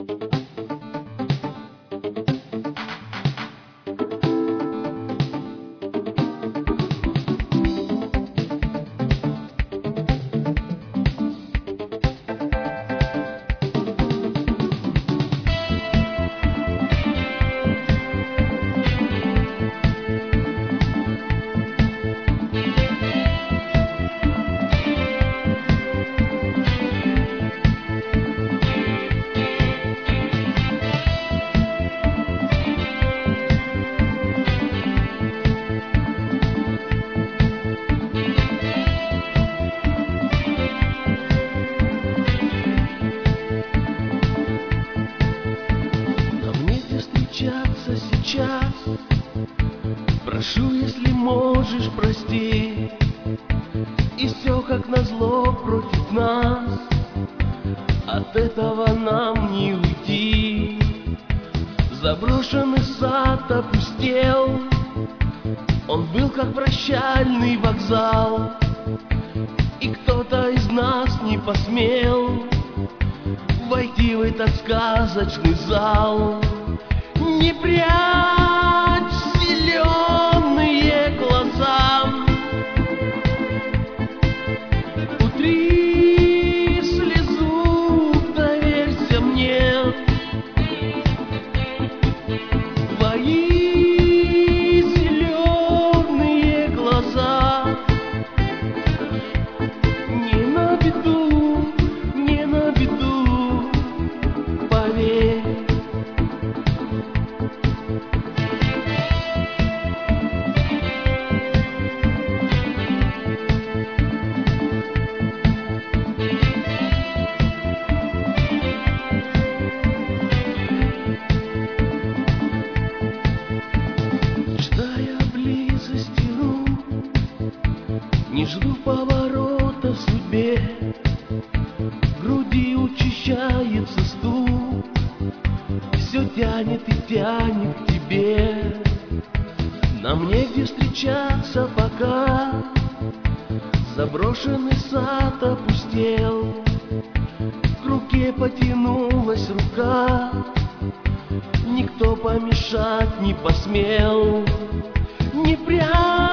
Сейчас прошу, если можешь, прости. И все как назло против нас, от этого нам не уйти. Заброшенный сад опустел, он был как прощальный вокзал, и кто-то из нас не посмел войти в этот сказочный зал. Не прячь зеленые глаза, утри слезу, доверься мне. Твои зеленые глаза не на беду, поверь. Не жду поворота в судьбе, в груди учащается стук, все тянет и тянет к тебе. Нам негде встречаться пока, заброшенный сад опустел, к руке потянулась рука, никто помешать не посмел. Не прячь